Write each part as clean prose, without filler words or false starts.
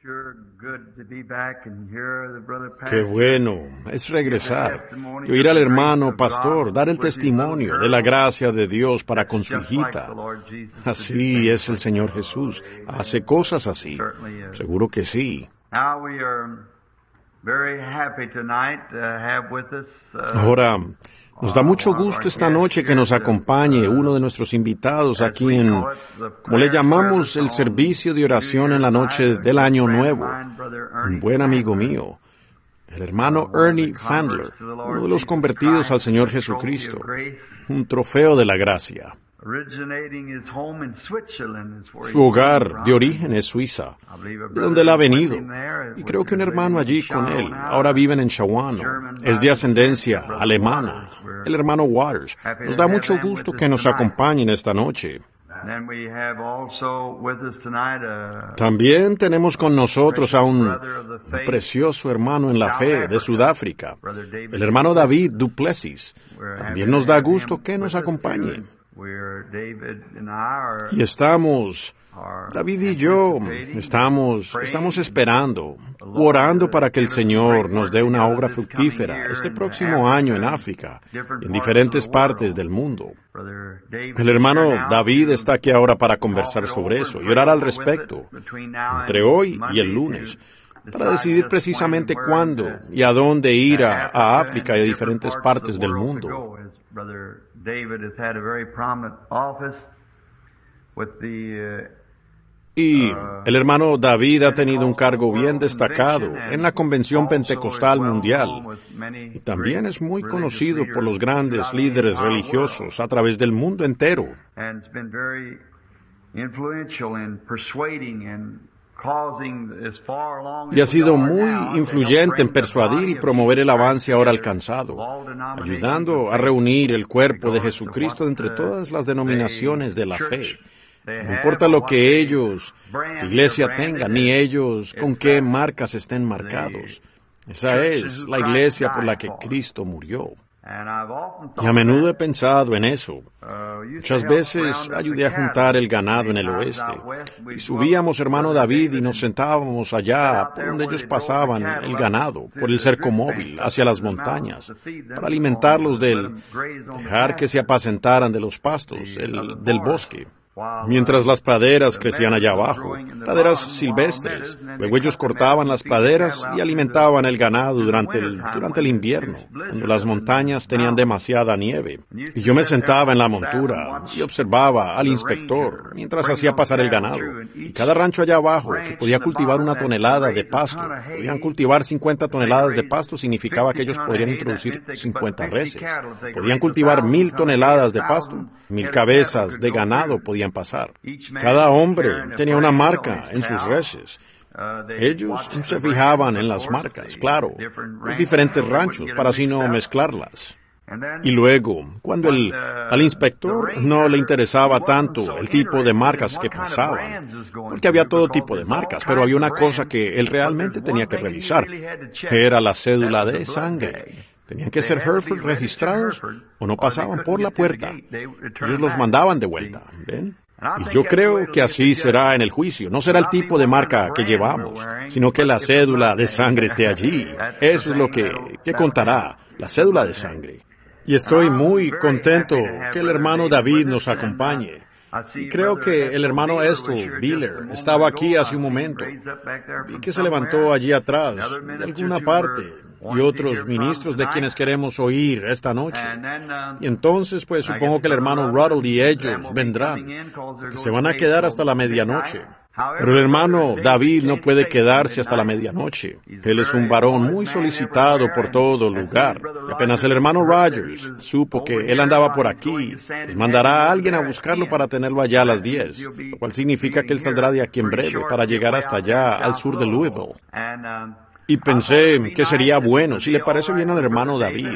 Qué bueno es regresar y oír al hermano pastor dar el testimonio de la gracia de Dios para con su hijita. Así es el Señor Jesús. Hace cosas así. Seguro que sí. Ahora, nos da mucho gusto esta noche que nos acompañe uno de nuestros invitados aquí en, como le llamamos, el servicio de oración en la noche del Año Nuevo. Un buen amigo mío, el hermano Ernie Fandler, uno de los convertidos al Señor Jesucristo, un trofeo de la gracia. Su hogar de origen es Suiza, de donde él ha venido, y creo que un hermano allí con él. Ahora viven en Shawano, es de ascendencia alemana, el hermano Waters. Nos da mucho gusto que nos acompañen esta noche. También tenemos con nosotros a un precioso hermano en la fe de Sudáfrica, el hermano David du Plessis. También nos da gusto que nos acompañe. Y David y yo, estamos esperando, orando para que el Señor nos dé una obra fructífera este próximo año en África, en diferentes partes del mundo. El hermano David está aquí ahora para conversar sobre eso y orar al respecto, entre hoy y el lunes, para decidir precisamente cuándo y a dónde ir a África y a diferentes partes del mundo. Y el hermano David ha tenido un cargo bien destacado en la Convención Pentecostal Mundial y también es muy conocido por los grandes líderes religiosos a través del mundo entero. Y ha sido muy influyente en persuadir y promover el avance ahora alcanzado, ayudando a reunir el cuerpo de Jesucristo entre todas las denominaciones de la fe. No importa lo que la iglesia tenga, ni ellos con qué marcas estén marcados. Esa es la iglesia por la que Cristo murió. Y a menudo he pensado en eso. Muchas veces ayudé a juntar el ganado en el oeste. Y subíamos, hermano David, y nos sentábamos allá por donde ellos pasaban el ganado, por el cerco móvil, hacia las montañas, para alimentarlos dejar que se apacentaran de los pastos, del bosque. Mientras las praderas crecían allá abajo, praderas silvestres. Luego ellos cortaban las praderas y alimentaban el ganado durante el invierno, cuando las montañas tenían demasiada nieve. Y yo me sentaba en la montura y observaba al inspector mientras hacía pasar el ganado. Y cada rancho allá abajo, que podía cultivar 1 tonelada de pasto, podían cultivar 50 toneladas de pasto, significaba que ellos podrían introducir 50 reses. Podían cultivar 1,000 toneladas de pasto, 1,000 cabezas de ganado podían pasar. Cada hombre tenía una marca en sus reses. Ellos se fijaban en las marcas, claro, los diferentes ranchos, para así no mezclarlas. Y luego, cuando al inspector no le interesaba tanto el tipo de marcas que pasaban, porque había todo tipo de marcas, pero había una cosa que él realmente tenía que revisar, era la cédula de sangre. Tenían que ser Hereford registrados o no pasaban por la puerta. Ellos los mandaban de vuelta, ¿ven? Y yo creo que así será en el juicio. No será el tipo de marca que llevamos, sino que la cédula de sangre esté allí. Eso es lo que contará, la cédula de sangre. Y estoy muy contento que el hermano David nos acompañe. Y creo que el hermano Estel Bieler estaba aquí hace un momento. Vi que se levantó allí atrás, de alguna parte, y otros ministros de quienes queremos oír esta noche. Y entonces, pues supongo que el hermano Ruddle y ellos vendrán, que se van a quedar hasta la medianoche. Pero el hermano David no puede quedarse hasta la medianoche. Él es un varón muy solicitado por todo lugar. Y apenas el hermano Rogers supo que él andaba por aquí, pues mandará a alguien a buscarlo para tenerlo allá a las 10, lo cual significa que él saldrá de aquí en breve para llegar hasta allá, al sur de Louisville. Y pensé que sería bueno, si le parece bien al hermano David,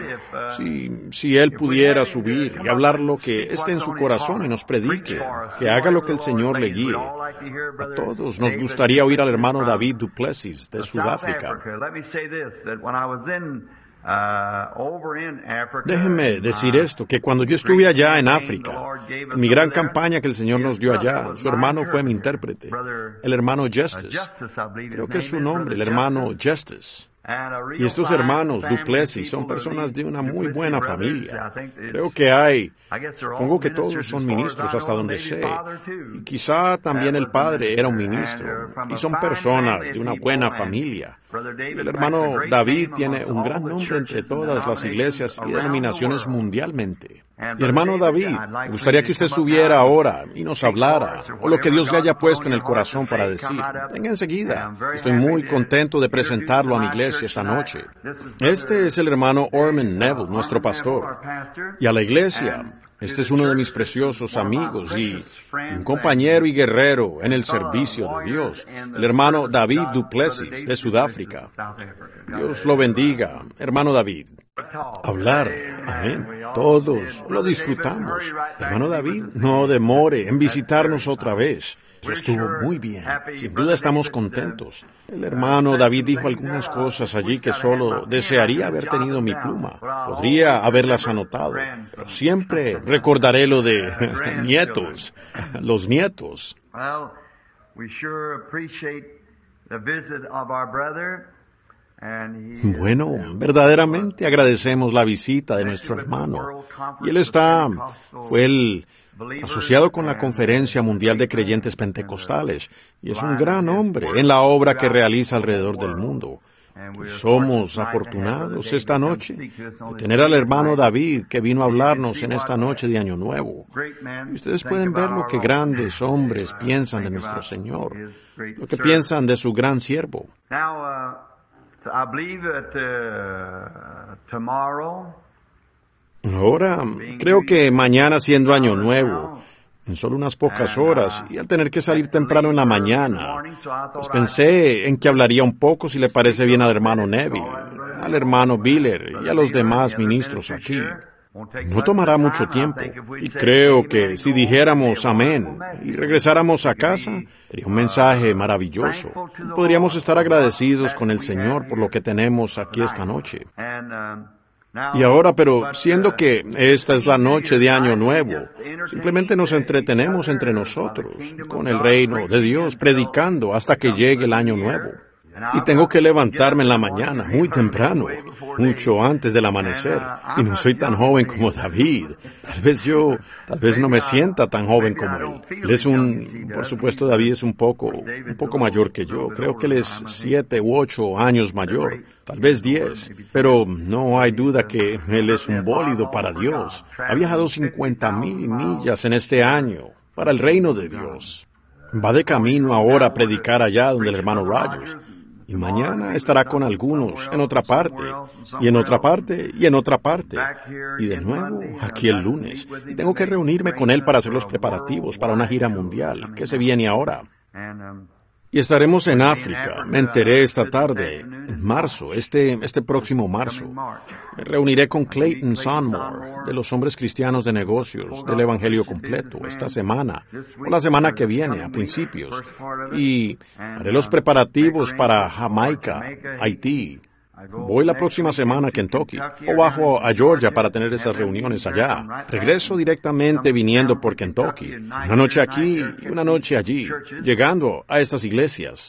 si él pudiera subir y hablar lo que esté en su corazón y nos predique, que haga lo que el Señor le guíe. A todos nos gustaría oír al hermano David du Plessis de Sudáfrica. Déjenme decir esto, que cuando yo estuve allá en África, en mi gran campaña que el Señor nos dio allá, su hermano fue mi intérprete, el hermano Justice. Creo que es su nombre, el hermano Justice. Y estos hermanos Duplessis son personas de una muy buena familia. Creo que supongo que todos son ministros hasta donde sé. Y quizá también el padre era un ministro. Y son personas de una buena familia. El hermano David tiene un gran nombre entre todas las iglesias y denominaciones mundialmente. Y hermano David, me gustaría que usted subiera ahora y nos hablara, o lo que Dios le haya puesto en el corazón para decir. Venga enseguida. Estoy muy contento de presentarlo a mi iglesia esta noche. Este es el hermano Orman Neville, nuestro pastor. Y a la iglesia, este es uno de mis preciosos amigos y un compañero y guerrero en el servicio de Dios, el hermano David Duplessis, de Sudáfrica. Dios lo bendiga, hermano David. Hablar, amén. Todos lo disfrutamos. Hermano David, no demore en visitarnos otra vez. Eso estuvo muy bien. Sin duda estamos contentos. El hermano David dijo algunas cosas allí que solo desearía haber tenido mi pluma. Podría haberlas anotado. Pero siempre recordaré lo de nietos, los nietos. Bueno, verdaderamente agradecemos la visita de nuestro hermano. Y él fue el asociado con la Conferencia Mundial de Creyentes Pentecostales, y es un gran hombre en la obra que realiza alrededor del mundo. Y somos afortunados esta noche de tener al hermano David que vino a hablarnos en esta noche de Año Nuevo. Y ustedes pueden ver lo que grandes hombres piensan de nuestro Señor, lo que piensan de su gran siervo. Ahora, creo que mañana, siendo Año Nuevo, en solo unas pocas horas, y al tener que salir temprano en la mañana, pues pensé en que hablaría un poco, si le parece bien, al hermano Neville, al hermano Biller y a los demás ministros aquí. No tomará mucho tiempo, y creo que si dijéramos amén y regresáramos a casa, sería un mensaje maravilloso. Podríamos estar agradecidos con el Señor por lo que tenemos aquí esta noche. Y ahora, pero siendo que esta es la noche de Año Nuevo, simplemente nos entretenemos entre nosotros, con el reino de Dios, predicando hasta que llegue el Año Nuevo. Y tengo que levantarme en la mañana, muy temprano, mucho antes del amanecer. Y no soy tan joven como David. Tal vez no me sienta tan joven como él. Por supuesto, David es un poco mayor que yo. Creo que él es 7 u 8 años mayor, tal vez 10. Pero no hay duda que él es un bólido para Dios. Ha viajado 50,000 millas en este año para el reino de Dios. Va de camino ahora a predicar allá donde el hermano Rogers. Y mañana estará con algunos en otra parte, y en otra parte, y en otra parte. Y de nuevo, aquí el lunes. Y tengo que reunirme con él para hacer los preparativos para una gira mundial que se viene ahora. Y estaremos en África. Me enteré esta tarde, en marzo, este próximo marzo. Me reuniré con Clayton Sonmore, de los Hombres Cristianos de Negocios, del Evangelio Completo, esta semana, o la semana que viene, a principios. Y haré los preparativos para Jamaica, Haití. Voy la próxima semana a Kentucky, o bajo a Georgia para tener esas reuniones allá. Regreso directamente viniendo por Kentucky, una noche aquí y una noche allí, llegando a estas iglesias.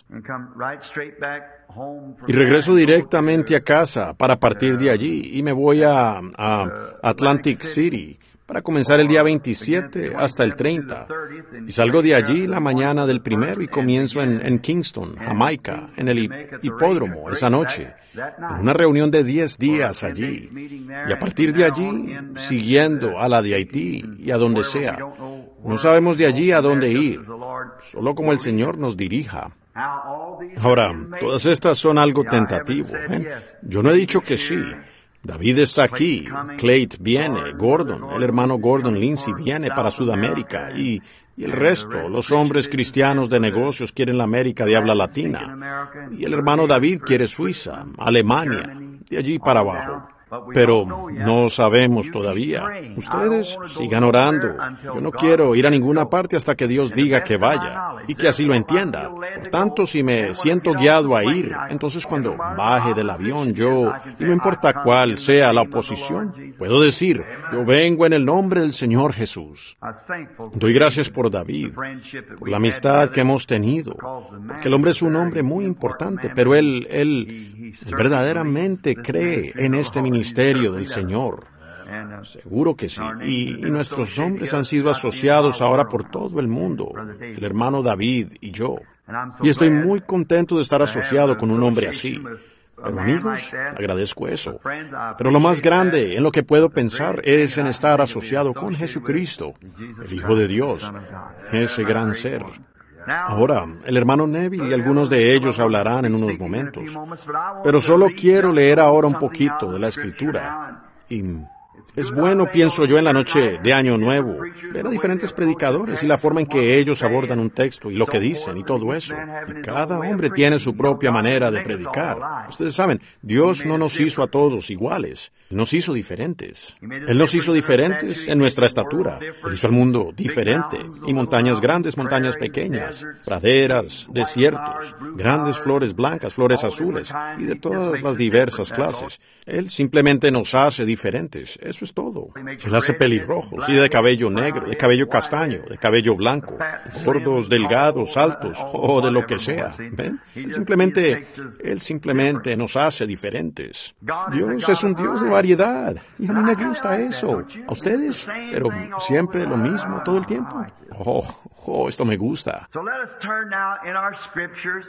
Y regreso directamente a casa para partir de allí, y me voy a Atlantic City para comenzar el día 27 hasta el 30. Y salgo de allí la mañana del 1 y comienzo en Kingston, Jamaica, en el hipódromo esa noche, en una reunión de 10 días allí. Y a partir de allí, siguiendo a la de Haití y a donde sea. No sabemos de allí a dónde ir, solo como el Señor nos dirija. Ahora, todas estas son algo tentativo. Yo no he dicho que sí. David está aquí, Clayton viene, Gordon, el hermano Gordon Lindsay viene para Sudamérica y el resto, los hombres cristianos de negocios quieren la América de habla latina y el hermano David quiere Suiza, Alemania, de allí para abajo. Pero no sabemos todavía. Ustedes sigan orando. Yo no quiero ir a ninguna parte hasta que Dios diga que vaya y que así lo entienda. Por tanto, si me siento guiado a ir, entonces cuando baje del avión y no importa cuál sea la oposición, puedo decir, yo vengo en el nombre del Señor Jesús. Doy gracias por David, por la amistad que hemos tenido, porque el hombre es un hombre muy importante, pero él verdaderamente cree en este ministerio del Señor. Seguro que sí. Y nuestros nombres han sido asociados ahora por todo el mundo, el hermano David y yo. Y estoy muy contento de estar asociado con un hombre así. Pero amigos, agradezco eso. Pero lo más grande en lo que puedo pensar es en estar asociado con Jesucristo, el Hijo de Dios, ese gran ser. Ahora, el hermano Neville y algunos de ellos hablarán en unos momentos, pero solo quiero leer ahora un poquito de la Escritura. Y es bueno, pienso yo, en la noche de Año Nuevo, ver a diferentes predicadores y la forma en que ellos abordan un texto y lo que dicen y todo eso. Y cada hombre tiene su propia manera de predicar. Ustedes saben, Dios no nos hizo a todos iguales. Nos hizo diferentes. Él nos hizo diferentes en nuestra estatura. Él hizo el mundo diferente. Y montañas grandes, montañas pequeñas, praderas, desiertos, grandes flores blancas, flores azules, y de todas las diversas clases. Él simplemente nos hace diferentes. Eso es todo. Él hace pelirrojos y de cabello negro, de cabello castaño, de cabello blanco, gordos, delgados, altos, o de lo que sea. ¿Ven? Él simplemente nos hace diferentes. Dios es un Dios de variedad, y a mí me gusta eso. ¿A ustedes? Pero siempre lo mismo todo el tiempo. Esto me gusta. So let us turn now in our scriptures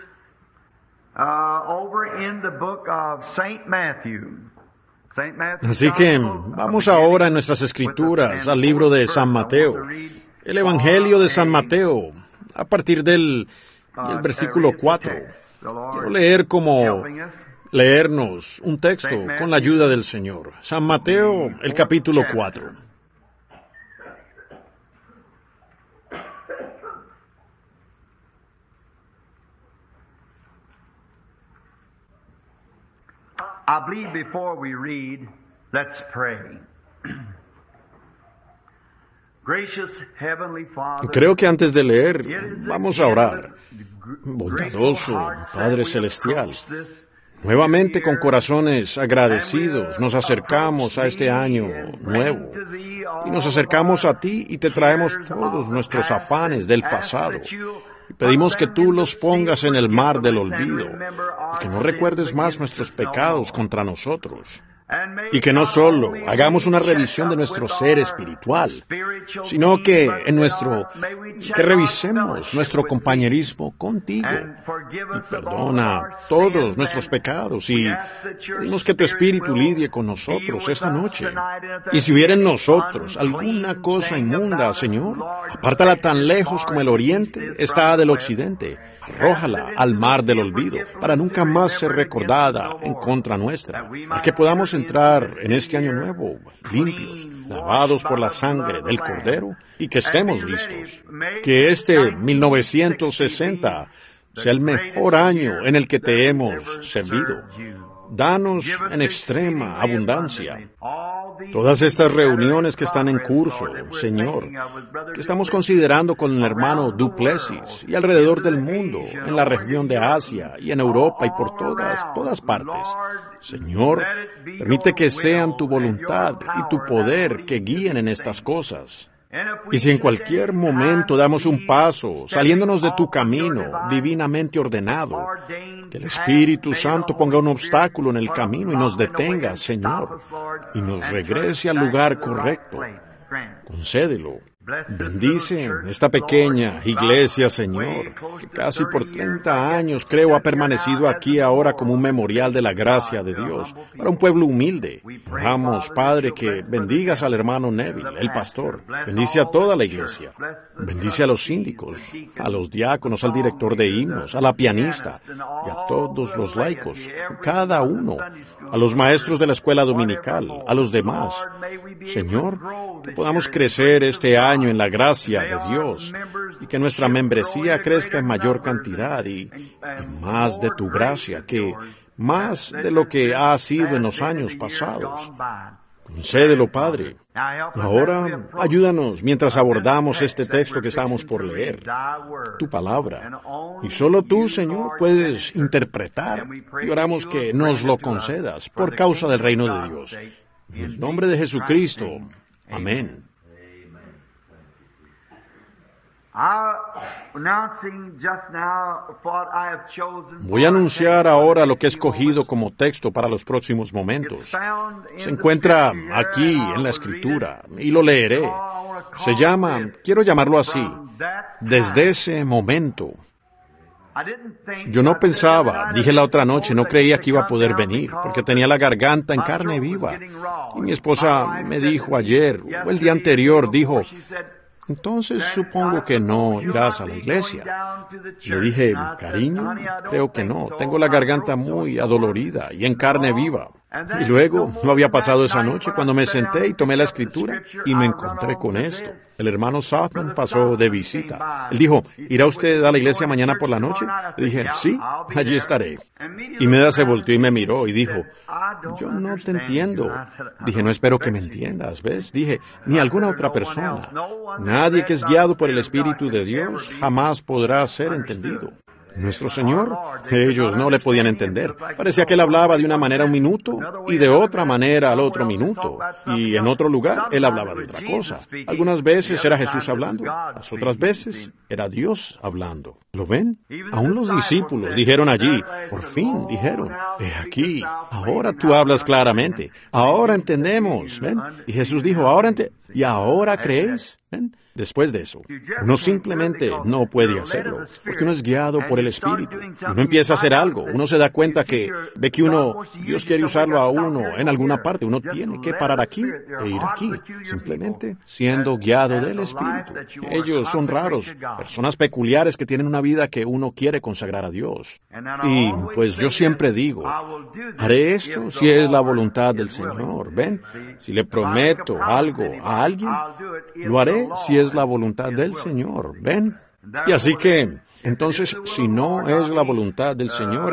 over in the book of St. Matthew. Así que vamos ahora en nuestras escrituras al libro de San Mateo, el Evangelio de San Mateo, a partir del versículo 4. Quiero leernos un texto con la ayuda del Señor. San Mateo, el capítulo 4. I believe before we read, let's pray. Gracious Heavenly Father, creo que antes de leer, vamos a orar. Bondadoso Padre Celestial, nuevamente con corazones agradecidos nos acercamos a este año nuevo y nos acercamos a ti y te traemos todos nuestros afanes del pasado. Y pedimos que tú los pongas en el mar del olvido y que no recuerdes más nuestros pecados contra nosotros. Y que no solo hagamos una revisión de nuestro ser espiritual, sino que revisemos nuestro compañerismo contigo. Y perdona todos nuestros pecados y pedimos que tu Espíritu lidie con nosotros esta noche. Y si hubiera en nosotros alguna cosa inmunda, Señor, apártala tan lejos como el oriente está del occidente. Arrójala al mar del olvido para nunca más ser recordada en contra nuestra, para que podamos entrar en este año nuevo limpios, lavados por la sangre del Cordero y que estemos listos. Que este 1960 sea el mejor año en el que te hemos servido. Danos en extrema abundancia. Todas estas reuniones que están en curso, Señor, que estamos considerando con el hermano Duplessis y alrededor del mundo, en la región de Asia y en Europa y por todas partes. Señor, permite que sean tu voluntad y tu poder que guíen en estas cosas. Y si en cualquier momento damos un paso, saliéndonos de tu camino divinamente ordenado, que el Espíritu Santo ponga un obstáculo en el camino y nos detenga, Señor, y nos regrese al lugar correcto. Concédelo. Bendice esta pequeña iglesia, Señor, que casi por 30 años creo ha permanecido aquí ahora como un memorial de la gracia de Dios, para un pueblo humilde. Oramos, Padre, que bendigas al hermano Neville, el pastor. Bendice a toda la iglesia. Bendice a los síndicos, a los diáconos, al director de himnos, a la pianista y a todos los laicos, cada uno, a los maestros de la escuela dominical, a los demás. Señor, que podamos crecer este año en la gracia de Dios y que nuestra membresía crezca en mayor cantidad y más de tu gracia, que más de lo que ha sido en los años pasados. Concédelo, Padre. Ahora, ayúdanos mientras abordamos este texto que estamos por leer, tu palabra. Y solo tú, Señor, puedes interpretar. Y oramos que nos lo concedas por causa del reino de Dios. En el nombre de Jesucristo. Amén. Voy a anunciar ahora lo que he escogido como texto para los próximos momentos. Se encuentra aquí en la Escritura, y lo leeré. Se llama, quiero llamarlo así, desde ese momento. Yo no pensaba, dije la otra noche, no creía que iba a poder venir, porque tenía la garganta en carne viva. Y mi esposa me dijo ayer, o el día anterior, dijo, entonces supongo que no irás a la iglesia. Le dije, cariño, creo que no. Tengo la garganta muy adolorida y en carne viva. Y luego, no había pasado esa noche cuando me senté y tomé la Escritura y me encontré con esto. El hermano Southman pasó de visita. Él dijo, ¿irá usted a la iglesia mañana por la noche? Le dije, sí, allí estaré. Y Meda se volteó y me miró y dijo, yo no te entiendo. Dije, no espero que me entiendas, ¿ves? Dije, ni alguna otra persona. Nadie que es guiado por el Espíritu de Dios jamás podrá ser entendido. Nuestro Señor, ellos no le podían entender. Parecía que Él hablaba de una manera un minuto y de otra manera al otro minuto. Y en otro lugar Él hablaba de otra cosa. Algunas veces era Jesús hablando, las otras veces era Dios hablando. ¿Lo ven? Aún los discípulos dijeron allí, por fin dijeron, he aquí, ahora tú hablas claramente, ahora entendemos, ¿ven? Y Jesús dijo, ¿y ahora creéis? ¿Ven? Después de eso, uno simplemente no puede hacerlo, porque uno es guiado por el Espíritu. Uno empieza a hacer algo, uno se da cuenta que ve que Dios quiere usarlo a uno en alguna parte, uno tiene que parar aquí e ir aquí, simplemente siendo guiado del Espíritu. Ellos son raros, personas peculiares que tienen una vida que uno quiere consagrar a Dios. Y pues yo siempre digo, haré esto si es la voluntad del Señor, ¿ven? Si le prometo algo a alguien, lo haré si es la voluntad del Señor, ¿ven? Y así que, entonces, si no es la voluntad del Señor,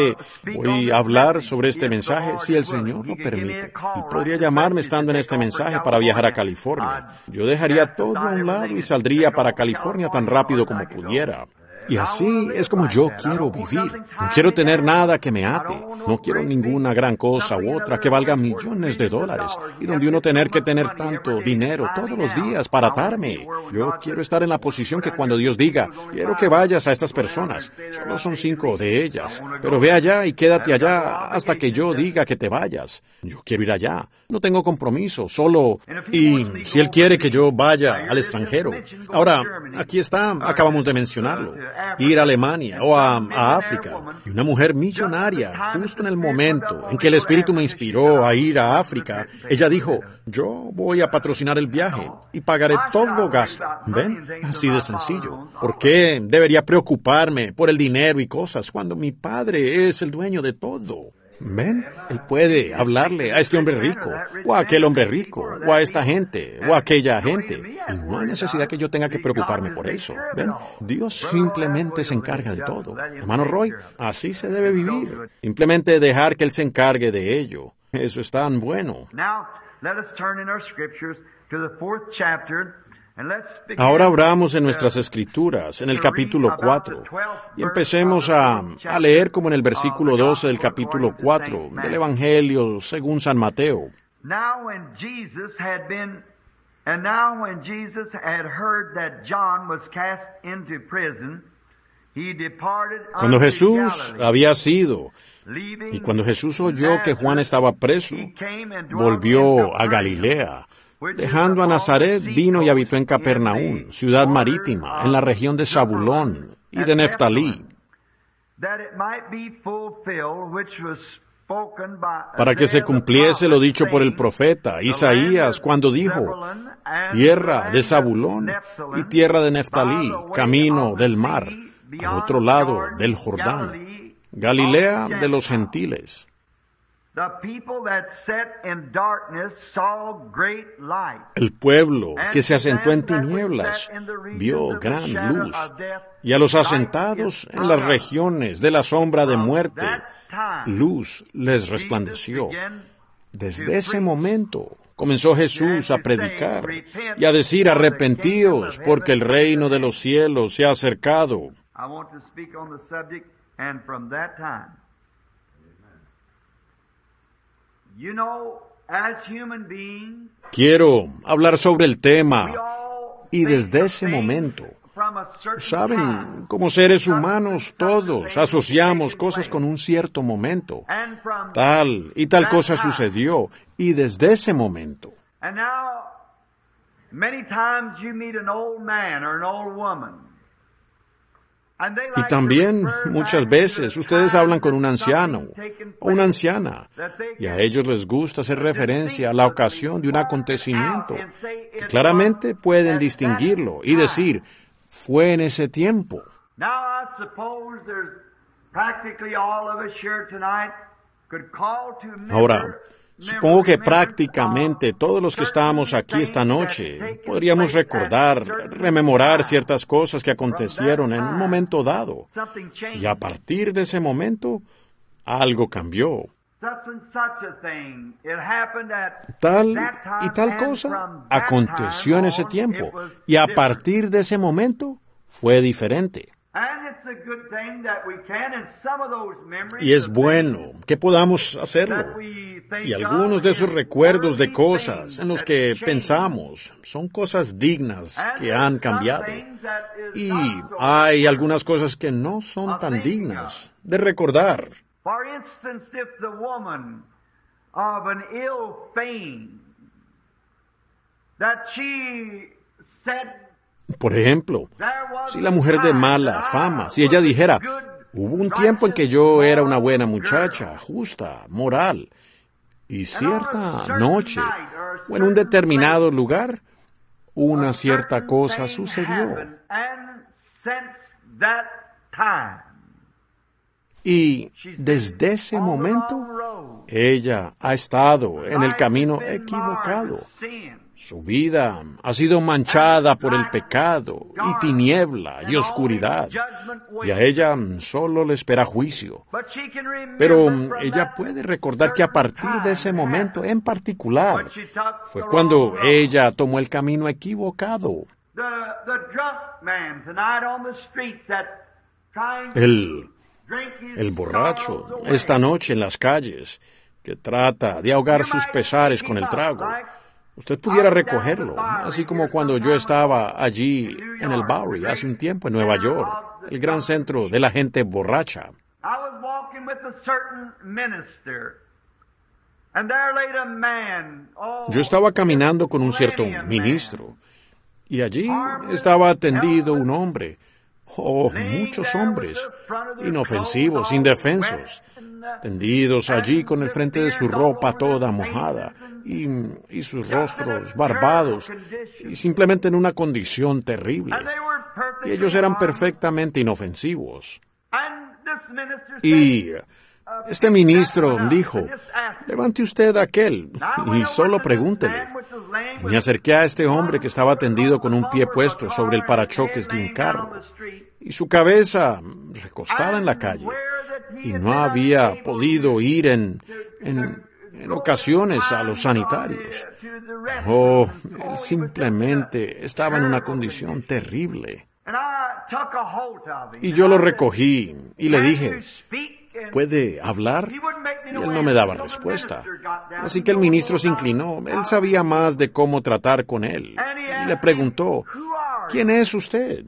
voy a hablar sobre este mensaje si el Señor lo permite. Y podría llamarme estando en este mensaje para viajar a California. Yo dejaría todo a un lado y saldría para California tan rápido como pudiera. Y así es como yo quiero vivir. No quiero tener nada que me ate. No quiero ninguna gran cosa u otra que valga millones de dólares y donde uno tener que tener tanto dinero todos los días para atarme. Yo quiero estar en la posición que cuando Dios diga, quiero que vayas a estas personas, solo son 5 de ellas, pero ve allá y quédate allá hasta que yo diga que te vayas. Yo quiero ir allá. No tengo compromiso, solo... Y si Él quiere que yo vaya al extranjero. Ahora, aquí está, acabamos de mencionarlo. Ir a Alemania o a África. Y una mujer millonaria, justo en el momento en que el Espíritu me inspiró a ir a África, ella dijo, yo voy a patrocinar el viaje y pagaré todo gasto. ¿Ven? Así de sencillo. ¿Por qué debería preocuparme por el dinero y cosas cuando mi Padre es el dueño de todo? ¿Ven? Él puede hablarle a este hombre rico, o a aquel hombre rico, o a esta gente, o a aquella gente. Y no hay necesidad que yo tenga que preocuparme por eso. ¿Ven? Dios simplemente se encarga de todo. Hermano Roy, así se debe vivir. Simplemente dejar que Él se encargue de ello. Eso es tan bueno. Ahora abramos en nuestras Escrituras, en el capítulo 4, y empecemos a leer como en el versículo 12 del capítulo 4 del Evangelio según San Mateo. Now when Jesus had heard that John was cast into prison, he departed Cuando unto Jesús Galilee. había sido, y cuando Jesús oyó que Juan estaba preso, volvió a Galilea. Dejando a Nazaret, vino y habitó en Capernaum, ciudad marítima, en la región de Zabulón y de Neftalí, para que se cumpliese lo dicho por el profeta Isaías cuando dijo, tierra de Zabulón y tierra de Neftalí, camino del mar, al otro lado del Jordán, Galilea de los gentiles. El pueblo que se asentó en tinieblas vio gran luz, y a los asentados en las regiones de la sombra de muerte, luz les resplandeció. Desde ese momento comenzó Jesús a predicar y a decir: arrepentíos, porque el reino de los cielos se ha acercado. I want to speak on the subject, and from that time, you know, as human beings, Quiero hablar sobre el tema, we all y desde think of ese things momento, from a certain saben, time. como seres humanos todos asociamos cosas con un cierto momento. And from Tal y tal that cosa time. sucedió, y desde ese momento. And now, many times you meet an old man or an old woman. And they Y like to también refer muchas back veces to the ustedes time hablan con un that anciano something taken o una place anciana, that they y a can ellos les gusta hacer referencia a la ocasión de un acontecimiento, and say que it claramente was pueden at distinguirlo that y decir: time. fue en ese tiempo. Now I suppose there's practically all of us here tonight could call to remember. Ahora, supongo que prácticamente todos los que estamos aquí esta noche podríamos recordar, rememorar ciertas cosas que acontecieron en un momento dado. Something changed. Y a partir de ese momento, algo cambió. Such and such a thing. It happened at Tal that time, y tal and cosa from that aconteció en time ese on, tiempo. it was Y a different. partir de ese momento, fue diferente. And it's a good thing that we can, and some of those memories Y es of bueno things que podamos that hacerlo. we think Y algunos de esos of recuerdos de is cosas things en los that que change. pensamos son cosas dignas And que there's han some cambiado. things that is Y not so hay algunas cosas que no son tan dignas de recordar. For instance, if the woman of an ill fame, that she said, Por ejemplo, there was si la mujer de mala fama, si ella dijera: hubo un tiempo en que yo era una buena muchacha, justa, moral, y cierta noche, o en un determinado lugar, una cierta cosa sucedió. And since that time, Y desde ese momento, ella ha estado en el camino equivocado. Su vida ha sido manchada por el pecado y tiniebla y oscuridad, y a ella solo le espera juicio. Pero ella puede recordar que a partir de ese momento en particular fue cuando ella tomó el camino equivocado. El borracho esta noche en las calles que trata de ahogar sus pesares con el trago. Usted pudiera recogerlo, así como cuando yo estaba allí en el Bowery hace un tiempo en Nueva York, el gran centro de la gente borracha. Yo estaba caminando con un cierto ministro, y allí estaba tendido un hombre, muchos hombres, inofensivos, indefensos, tendidos allí con el frente de su ropa toda mojada y sus rostros barbados y simplemente en una condición terrible. Y ellos eran perfectamente inofensivos. Y este ministro dijo: levante usted a aquel y solo pregúntele. Y me acerqué a este hombre que estaba tendido con un pie puesto sobre el parachoques de un carro y su cabeza recostada en la calle, y no había podido ir en ocasiones a los sanitarios. Él simplemente estaba en una condición terrible. Y yo lo recogí y le dije: ¿puede hablar? Y él no me daba respuesta. Así que el ministro se inclinó. Él sabía más de cómo tratar con él. Y le preguntó: ¿quién es usted?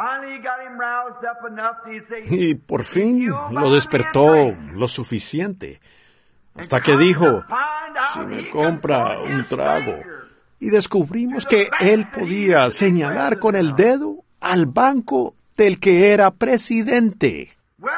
Y por fin lo despertó lo suficiente, hasta que dijo: si me compra un trago. Y descubrimos que él podía señalar con el dedo al banco del que era presidente.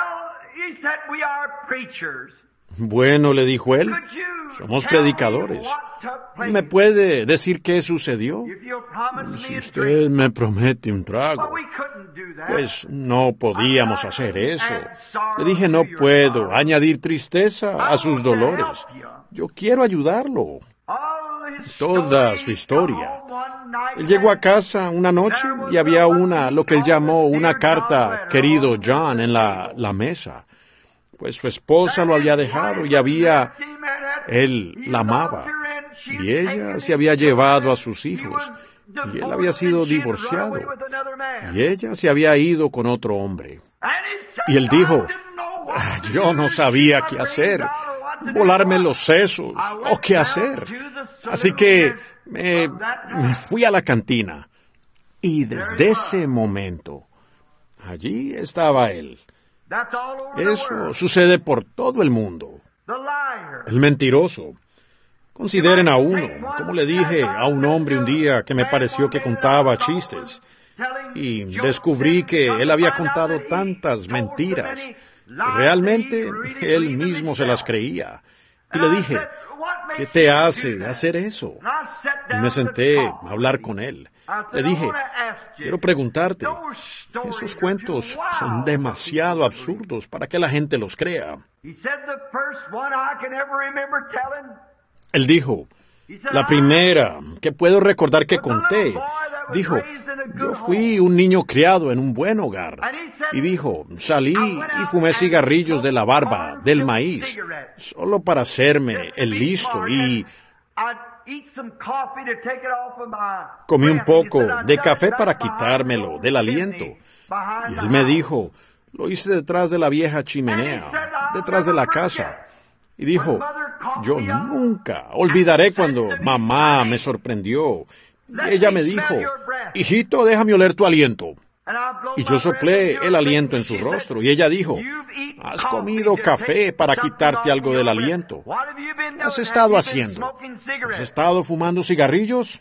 Bueno, le dijo él, somos predicadores. ¿Me puede decir qué sucedió? Si usted me promete un trago. Pues no podíamos hacer eso. Le dije: no puedo añadir tristeza a sus dolores. Yo quiero ayudarlo. Toda su historia. Él llegó a casa una noche y había lo que él llamó una carta, querido John, en la mesa. pues su esposa lo había dejado y él la amaba, y ella se había llevado a sus hijos, y él había sido divorciado, y ella se había ido con otro hombre. Y él dijo, yo no sabía qué hacer, volarme los sesos, o qué hacer. Así que me fui a la cantina, y desde ese momento, allí estaba él. Eso sucede por todo el mundo. El mentiroso. Consideren a uno, como le dije a un hombre un día que me pareció que contaba chistes, y descubrí que él había contado tantas mentiras, que realmente él mismo se las creía. Y le dije, ¿qué te hace hacer eso? Y me senté a hablar con él. Le dije, quiero preguntarte, esos cuentos son demasiado absurdos para que la gente los crea. Él dijo, la primera que puedo recordar que conté, dijo, yo fui un niño criado en un buen hogar. Y dijo, salí y fumé cigarrillos de la barba, del maíz, solo para hacerme el listo, y comí un poco de café para quitármelo del aliento. Y él me dijo, lo hice detrás de la vieja chimenea, detrás de la casa. Y dijo, yo nunca olvidaré cuando mamá me sorprendió. Y ella me dijo, hijito, déjame oler tu aliento. Y yo soplé el aliento en su rostro, y ella dijo, has comido café para quitarte algo del aliento. ¿Qué has estado haciendo? ¿Has estado fumando cigarrillos?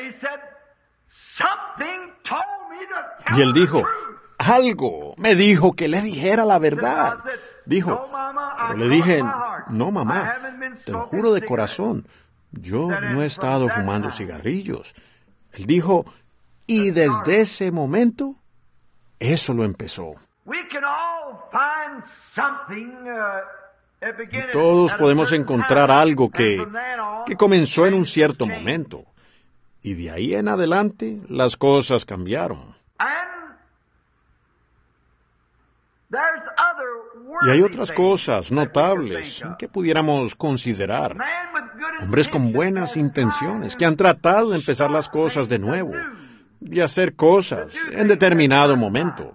Y él dijo, algo me dijo que le dijera la verdad. Dijo, pero le dije, no mamá, te lo juro de corazón, yo no he estado fumando cigarrillos. Él dijo, y desde ese momento, eso lo empezó. Todos podemos encontrar algo que comenzó en un cierto momento, y de ahí en adelante las cosas cambiaron. Y hay otras cosas notables que pudiéramos considerar. Hombres con buenas intenciones que han tratado de empezar las cosas de nuevo, de hacer cosas en determinado momento.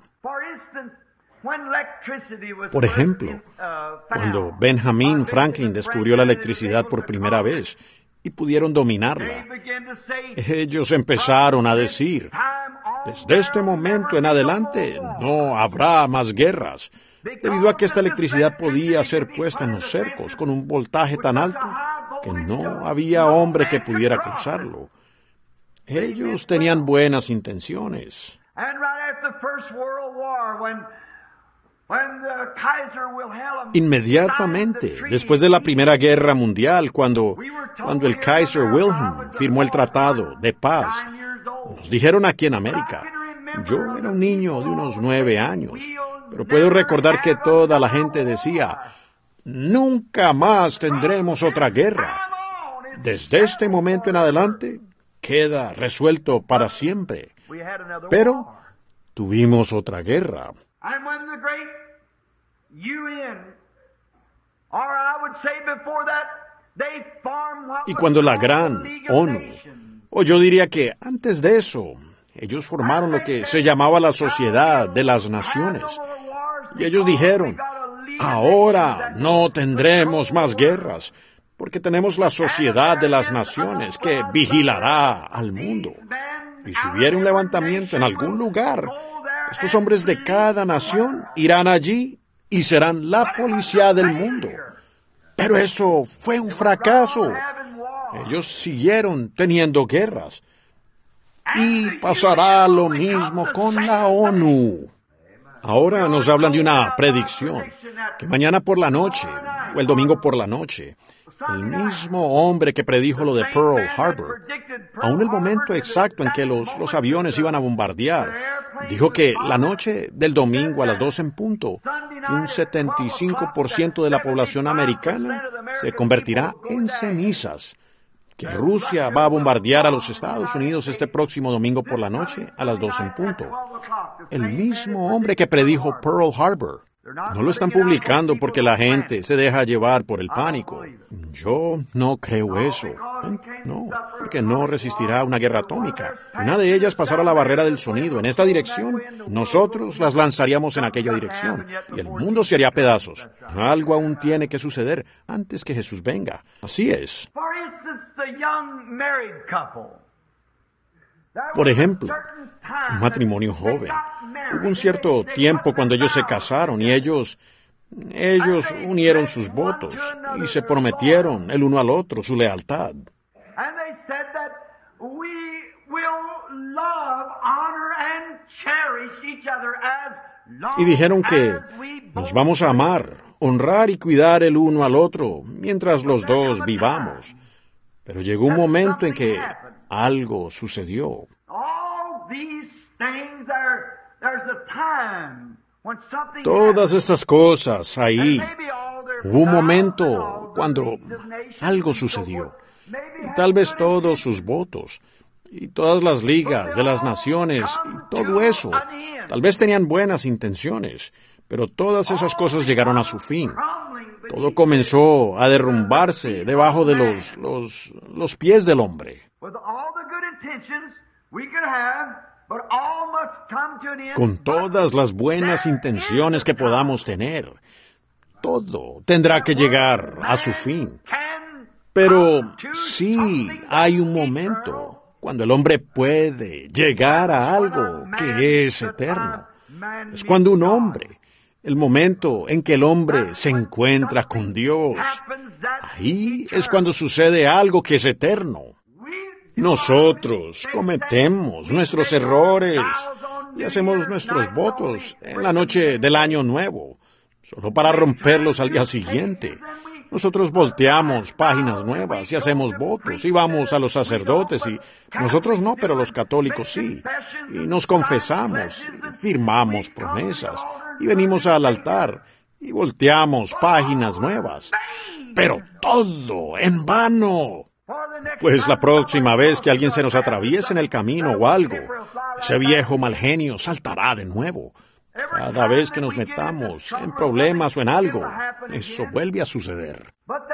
Por ejemplo, cuando Benjamin Franklin descubrió la electricidad por primera vez y pudieron dominarla, ellos empezaron a decir, desde este momento en adelante no habrá más guerras, debido a que esta electricidad podía ser puesta en los cercos con un voltaje tan alto que no había hombre que pudiera cruzarlo. Ellos tenían buenas intenciones. Inmediatamente, después de la Primera Guerra Mundial, cuando el Kaiser Wilhelm firmó el Tratado de Paz, nos dijeron aquí en América, yo era un niño de unos 9 años, pero puedo recordar que toda la gente decía, nunca más tendremos otra guerra. Desde este momento en adelante, queda resuelto para siempre. Pero tuvimos otra guerra. Y cuando la gran ONU, o yo diría que antes de eso, ellos formaron lo que se llamaba la Sociedad de las Naciones. Y ellos dijeron, ahora no tendremos más guerras, porque tenemos la Sociedad de las Naciones que vigilará al mundo. Y si hubiera un levantamiento en algún lugar, estos hombres de cada nación irán allí y serán la policía del mundo. Pero eso fue un fracaso. Ellos siguieron teniendo guerras. Y pasará lo mismo con la ONU. Ahora nos hablan de una predicción, que mañana por la noche, o el domingo por la noche, el mismo hombre que predijo lo de Pearl Harbor, aún el momento exacto en que los aviones iban a bombardear, dijo que la noche del domingo a las 12 en punto, un 75% de la población americana se convertirá en cenizas, que Rusia va a bombardear a los Estados Unidos este próximo domingo por la noche a las 12 en punto. El mismo hombre que predijo Pearl Harbor. No lo están publicando porque la gente se deja llevar por el pánico. Yo no creo eso. No, porque no resistirá una guerra atómica. Una de ellas pasará la barrera del sonido en esta dirección. Nosotros las lanzaríamos en aquella dirección y el mundo se haría pedazos. Algo aún tiene que suceder antes que Jesús venga. Así es. Por ejemplo, un matrimonio joven. Hubo un cierto tiempo cuando ellos se casaron y ellos unieron sus votos y se prometieron el uno al otro su lealtad. Y dijeron que nos vamos a amar, honrar y cuidar el uno al otro mientras los dos vivamos. Pero llegó un momento en que algo sucedió. Todas estas cosas ahí, hubo un momento cuando algo sucedió. Y tal vez todos sus votos, y todas las ligas de las naciones, y todo eso, tal vez tenían buenas intenciones, pero todas esas cosas llegaron a su fin. Todo comenzó a derrumbarse debajo de los pies del hombre. Con todas las buenas intenciones que podamos tener, todo tendrá que llegar a su fin. Pero sí hay un momento cuando el hombre puede llegar a algo que es eterno. Es cuando un hombre, el momento en que el hombre se encuentra con Dios, ahí es cuando sucede algo que es eterno. Nosotros cometemos nuestros errores y hacemos nuestros votos en la noche del Año Nuevo, solo para romperlos al día siguiente. Nosotros volteamos páginas nuevas y hacemos votos y vamos a los sacerdotes y nosotros no, pero los católicos sí. Y nos confesamos, firmamos promesas y venimos al altar y volteamos páginas nuevas. Pero todo en vano. Pues la próxima vez que alguien se nos atraviese en el camino o algo, ese viejo mal genio saltará de nuevo. Cada vez que nos metamos en problemas o en algo, eso vuelve a suceder.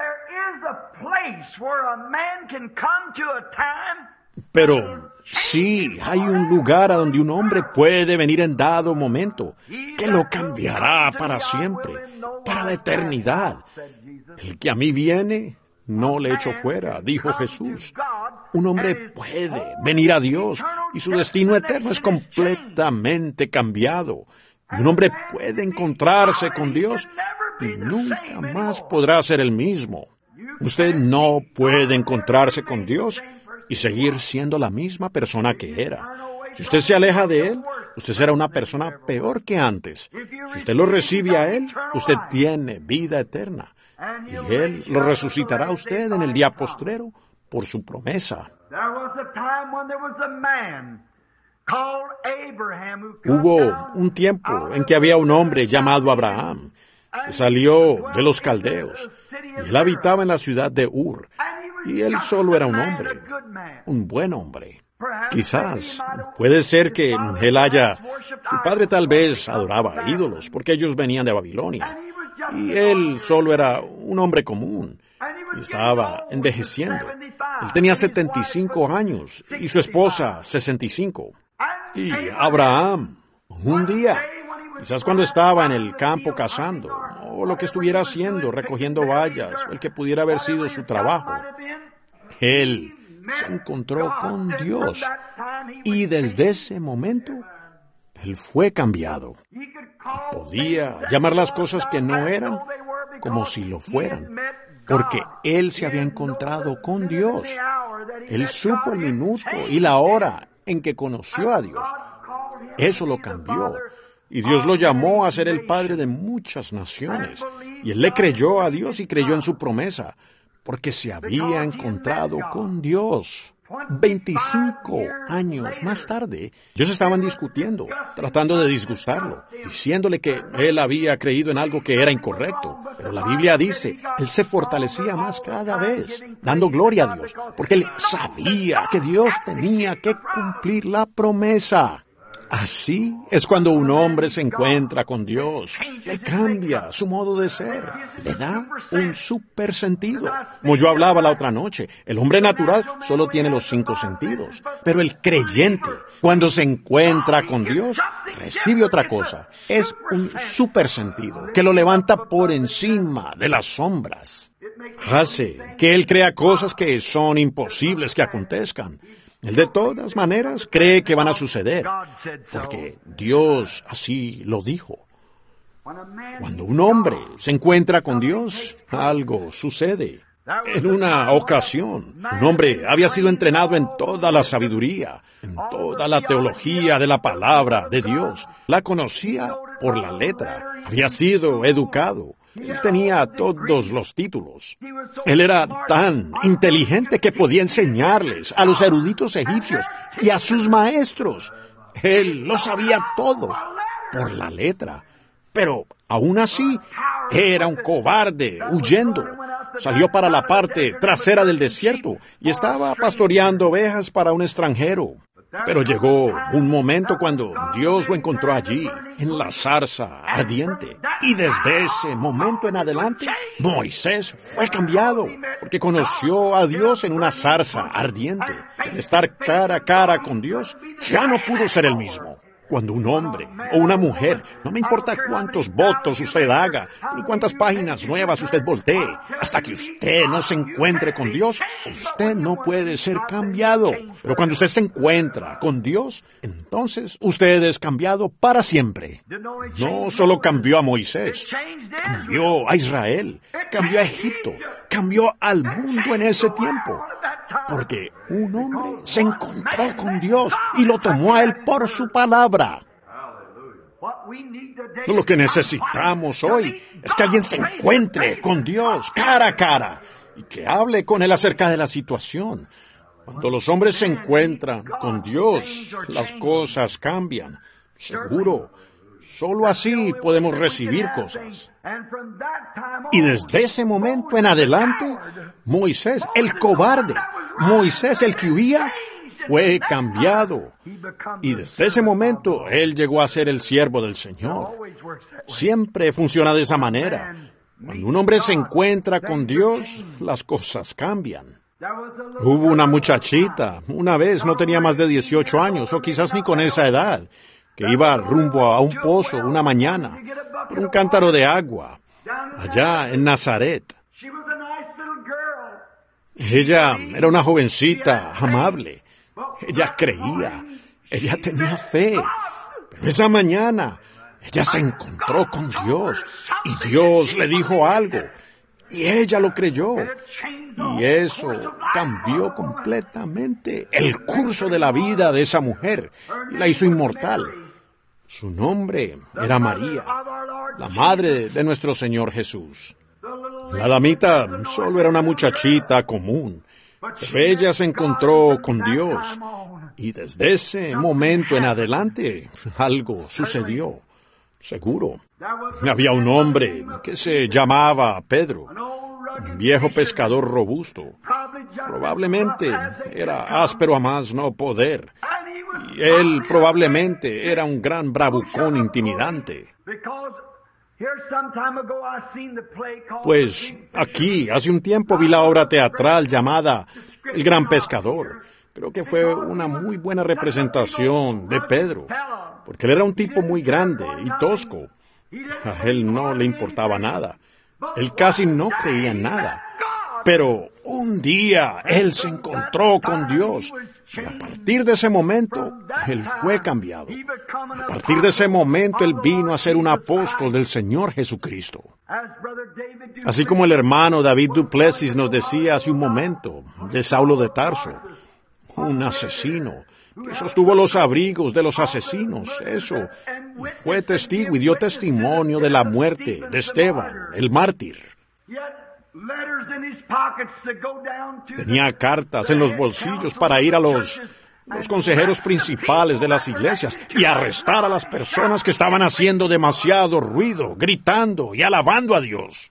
Pero sí hay un lugar a donde un hombre puede venir en dado momento, que lo cambiará para siempre, para la eternidad. El que a mí viene, no le echo fuera, dijo Jesús. Un hombre puede venir a Dios y su destino eterno es completamente cambiado. Y un hombre puede encontrarse con Dios y nunca más podrá ser el mismo. Usted no puede encontrarse con Dios y seguir siendo la misma persona que era. Si usted se aleja de Él, usted será una persona peor que antes. Si usted lo recibe a Él, usted tiene vida eterna. Y Él lo resucitará a usted en el día postrero por su promesa. Hubo un tiempo en que había un hombre llamado Abraham, que salió de los caldeos, y él habitaba en la ciudad de Ur, y él solo era un hombre, un buen hombre. Quizás, puede ser que su padre tal vez adoraba ídolos, porque ellos venían de Babilonia, y él solo era un hombre común, y estaba envejeciendo. Él tenía 75 años, y su esposa 65. Y Abraham, un día, quizás cuando estaba en el campo cazando, o lo que estuviera haciendo, recogiendo bayas, o el que pudiera haber sido su trabajo, él se encontró con Dios. Y desde ese momento, él fue cambiado. Podía llamar las cosas que no eran como si lo fueran, porque él se había encontrado con Dios. Él supo el minuto y la hora en que conoció a Dios. Eso lo cambió. Y Dios lo llamó a ser el padre de muchas naciones. Y él le creyó a Dios y creyó en su promesa, porque se había encontrado con Dios. 25 años más tarde, ellos estaban discutiendo, tratando de disgustarlo, diciéndole que él había creído en algo que era incorrecto. Pero la Biblia dice, él se fortalecía más cada vez, dando gloria a Dios, porque él sabía que Dios tenía que cumplir la promesa. Así es cuando un hombre se encuentra con Dios. Le cambia su modo de ser. Le da un super sentido. Como yo hablaba la otra noche, el hombre natural solo tiene los 5 sentidos. Pero el creyente, cuando se encuentra con Dios, recibe otra cosa. Es un super sentido que lo levanta por encima de las sombras. Hace que él crea cosas que son imposibles que acontezcan. Él de todas maneras cree que van a suceder, porque Dios así lo dijo. Cuando un hombre se encuentra con Dios, algo sucede. En una ocasión, un hombre había sido entrenado en toda la sabiduría, en toda la teología de la palabra de Dios. La conocía por la letra, había sido educado. Él tenía todos los títulos. Él era tan inteligente que podía enseñarles a los eruditos egipcios y a sus maestros. Él lo sabía todo por la letra. Pero aún así, era un cobarde huyendo. Salió para la parte trasera del desierto y estaba pastoreando ovejas para un extranjero. Pero llegó un momento cuando Dios lo encontró allí, en la zarza ardiente. Y desde ese momento en adelante, Moisés fue cambiado, porque conoció a Dios en una zarza ardiente. Al estar cara a cara con Dios, ya no pudo ser el mismo. Cuando un hombre o una mujer, no me importa cuántos votos usted haga, ni cuántas páginas nuevas usted voltee, hasta que usted no se encuentre con Dios, usted no puede ser cambiado. Pero cuando usted se encuentra con Dios, entonces usted es cambiado para siempre. No solo cambió a Moisés, cambió a Israel, cambió a Egipto, cambió al mundo en ese tiempo. Porque un hombre se encontró con Dios y lo tomó a él por su palabra. Lo que necesitamos hoy es que alguien se encuentre con Dios cara a cara y que hable con él acerca de la situación. Cuando los hombres se encuentran con Dios, las cosas cambian. Seguro. Solo así podemos recibir cosas. Y desde ese momento en adelante, Moisés, el cobarde, Moisés, el que huía, fue cambiado. Y desde ese momento, él llegó a ser el siervo del Señor. Siempre funciona de esa manera. Cuando un hombre se encuentra con Dios, las cosas cambian. Hubo una muchachita, una vez no tenía más de 18 años, o quizás ni con esa edad, que iba rumbo a un pozo una mañana, por un cántaro de agua, allá en Nazaret. Ella era una jovencita amable. Ella creía, ella tenía fe. Pero esa mañana, ella se encontró con Dios, y Dios le dijo algo, y ella lo creyó. Y eso cambió completamente el curso de la vida de esa mujer, y la hizo inmortal. Su nombre era María, la madre de nuestro Señor Jesús. La damita solo era una muchachita común, pero ella se encontró con Dios, y desde ese momento en adelante algo sucedió, seguro. Había un hombre que se llamaba Pedro, un viejo pescador robusto. Probablemente era áspero a más no poder. Y él probablemente era un gran bravucón intimidante. Pues aquí, hace un tiempo vi la obra teatral llamada El Gran Pescador. Creo que fue una muy buena representación de Pedro, porque él era un tipo muy grande y tosco. A él no le importaba nada. Él casi no creía en nada. Pero un día él se encontró con Dios. Y a partir de ese momento, él fue cambiado. A partir de ese momento, él vino a ser un apóstol del Señor Jesucristo. Así como el hermano David Duplessis nos decía hace un momento, de Saulo de Tarso, un asesino, que sostuvo los abrigos de los asesinos, eso, y fue testigo y dio testimonio de la muerte de Esteban, el mártir. Tenía cartas en los bolsillos para ir a los consejeros principales de las iglesias y arrestar a las personas que estaban haciendo demasiado ruido, gritando y alabando a Dios.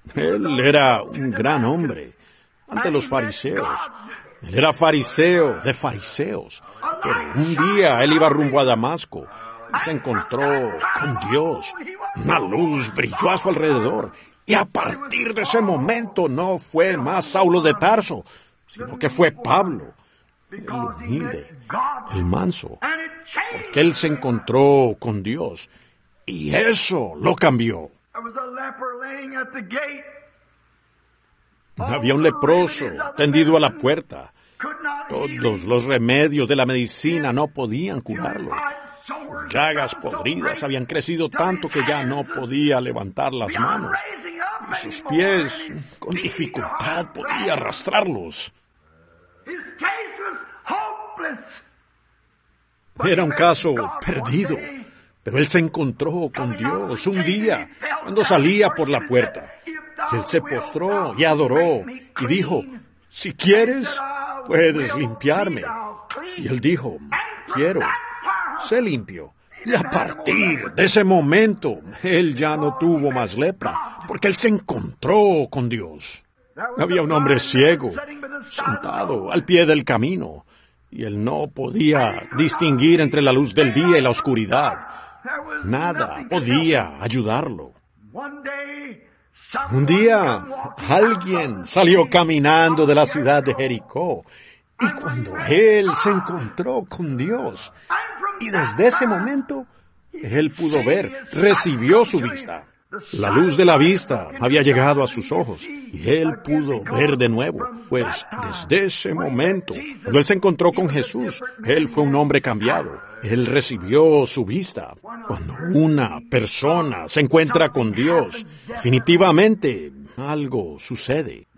Él era un gran hombre ante los fariseos. Él era fariseo de fariseos. Pero un día él iba rumbo a Damasco y se encontró con Dios. Una luz brilló a su alrededor. Y a partir de ese momento no fue más Saulo de Tarso, sino que fue Pablo, el humilde, el manso, porque él se encontró con Dios. Y eso lo cambió. Había un leproso tendido a la puerta. Todos los remedios de la medicina no podían curarlo. Sus llagas podridas habían crecido tanto que ya no podía levantar las manos. Y sus pies, con dificultad, podía arrastrarlos. Era un caso perdido. Pero él se encontró con Dios un día cuando salía por la puerta. Él se postró y adoró y dijo, si quieres, puedes limpiarme. Y él dijo, quiero, sé limpio. Y a partir de ese momento, él ya no tuvo más lepra, porque él se encontró con Dios. Había un hombre ciego, sentado al pie del camino, y él no podía distinguir entre la luz del día y la oscuridad. Nada podía ayudarlo. Un día, alguien salió caminando de la ciudad de Jericó, y cuando él se encontró con Dios, y desde ese momento, él pudo ver, recibió su vista. La luz de la vista había llegado a sus ojos, y él pudo ver de nuevo, pues desde ese momento, cuando él se encontró con Jesús, él fue un hombre cambiado. Él recibió su vista. Cuando una persona se encuentra con Dios, definitivamente algo sucede.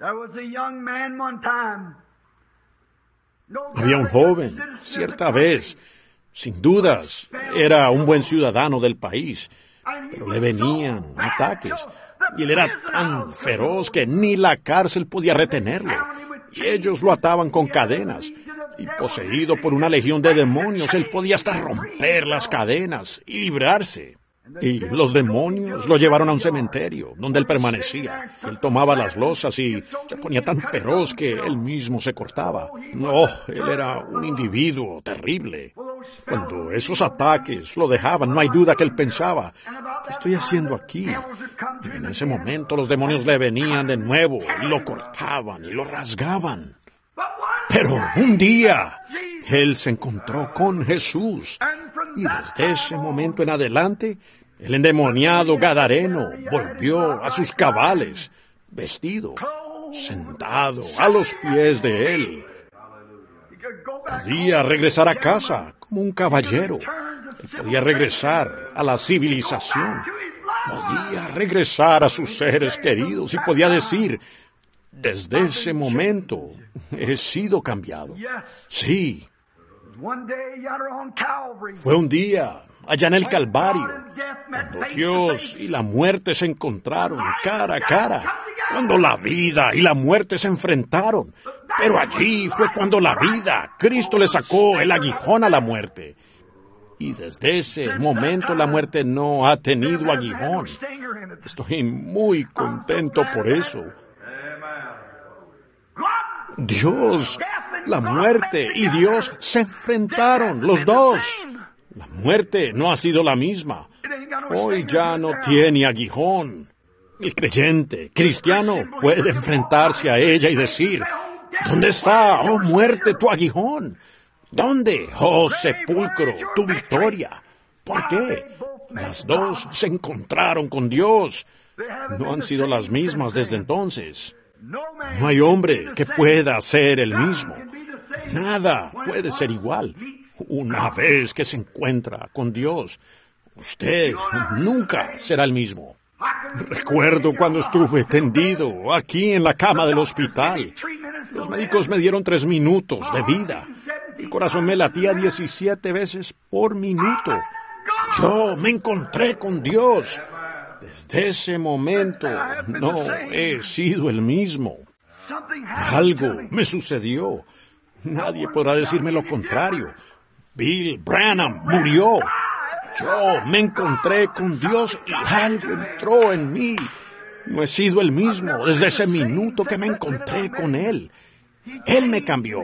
Había un joven, cierta vez, sin dudas, era un buen ciudadano del país, pero le venían ataques, y él era tan feroz que ni la cárcel podía retenerlo, y ellos lo ataban con cadenas, y poseído por una legión de demonios, él podía hasta romper las cadenas y librarse. Y los demonios lo llevaron a un cementerio, donde él permanecía. Él tomaba las losas y se ponía tan feroz que él mismo se cortaba. No, él era un individuo terrible. Cuando esos ataques lo dejaban, no hay duda que él pensaba, ¿qué estoy haciendo aquí? Y en ese momento los demonios le venían de nuevo y lo cortaban y lo rasgaban. Pero un día, él se encontró con Jesús. Y desde ese momento en adelante, el endemoniado gadareno volvió a sus cabales, vestido, sentado a los pies de él. Podía regresar a casa como un caballero. Él podía regresar a la civilización. Podía regresar a sus seres queridos y podía decir, desde ese momento he sido cambiado. Sí. Fue un día allá en el Calvario, cuando Dios y la muerte se encontraron cara a cara, cuando la vida y la muerte se enfrentaron. Pero allí fue cuando la vida, Cristo le sacó el aguijón a la muerte. Y desde ese momento la muerte no ha tenido aguijón. Estoy muy contento por eso. Dios, la muerte y Dios se enfrentaron, los dos. La muerte no ha sido la misma. Hoy ya no tiene aguijón. El creyente, cristiano, puede enfrentarse a ella y decir, ¿dónde está, oh muerte, tu aguijón? ¿Dónde, oh sepulcro, tu victoria? ¿Por qué? Las dos se encontraron con Dios. No han sido las mismas desde entonces. No hay hombre que pueda ser el mismo. Nada puede ser igual. Una vez que se encuentra con Dios, usted nunca será el mismo. Recuerdo cuando estuve tendido aquí en la cama del hospital. Los médicos me dieron 3 minutos de vida. El corazón me latía 17 veces por minuto. Yo me encontré con Dios. Desde ese momento no he sido el mismo. Algo me sucedió. Nadie podrá decirme lo contrario. Bill Branham murió. Yo me encontré con Dios y algo entró en mí. No he sido el mismo desde ese minuto que me encontré con Él. Él me cambió.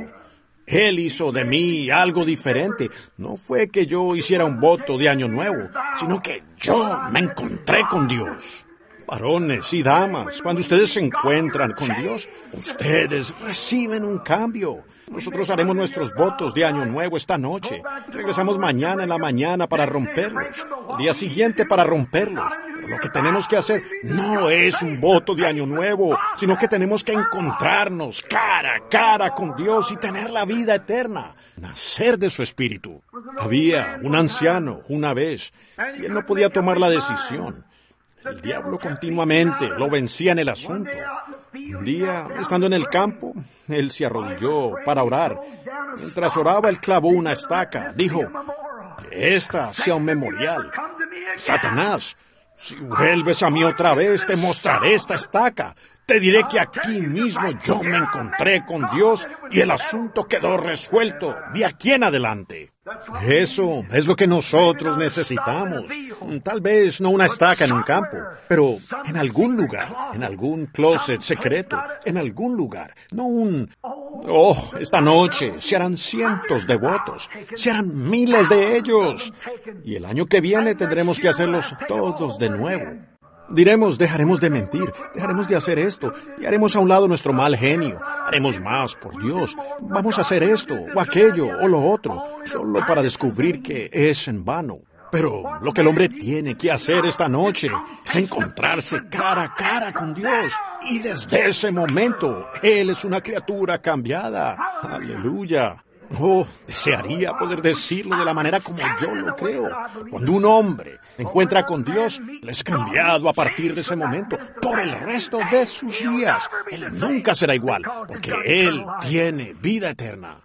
Él hizo de mí algo diferente. No fue que yo hiciera un voto de año nuevo, sino que yo me encontré con Dios. Varones y damas, cuando ustedes se encuentran con Dios, ustedes reciben un cambio. Nosotros haremos nuestros votos de año nuevo esta noche. Regresamos mañana en la mañana para romperlos. El día siguiente para romperlos. Pero lo que tenemos que hacer no es un voto de año nuevo, sino que tenemos que encontrarnos cara a cara con Dios y tener la vida eterna. Nacer de su espíritu. Había un anciano una vez y él no podía tomar la decisión. El diablo continuamente lo vencía en el asunto. Un día, estando en el campo, él se arrodilló para orar. Mientras oraba, él clavó una estaca. Dijo, que esta sea un memorial. Satanás, si vuelves a mí otra vez, te mostraré esta estaca. Te diré que aquí mismo yo me encontré con Dios y el asunto quedó resuelto de aquí en adelante. Eso es lo que nosotros necesitamos. Tal vez no una estaca en un campo, pero en algún lugar, en algún closet secreto, en algún lugar, no un... Oh, esta noche se harán cientos de votos, se harán miles de ellos. Y el año que viene tendremos que hacerlos todos de nuevo. Diremos, dejaremos de mentir, dejaremos de hacer esto, y haremos a un lado nuestro mal genio. Haremos más por Dios. Vamos a hacer esto, o aquello, o lo otro, solo para descubrir que es en vano. Pero lo que el hombre tiene que hacer esta noche es encontrarse cara a cara con Dios. Y desde ese momento, Él es una criatura cambiada. ¡Aleluya! Oh, desearía poder decirlo de la manera como yo lo creo. Cuando un hombre se encuentra con Dios, Él es cambiado a partir de ese momento por el resto de sus días. Él nunca será igual, porque Él tiene vida eterna.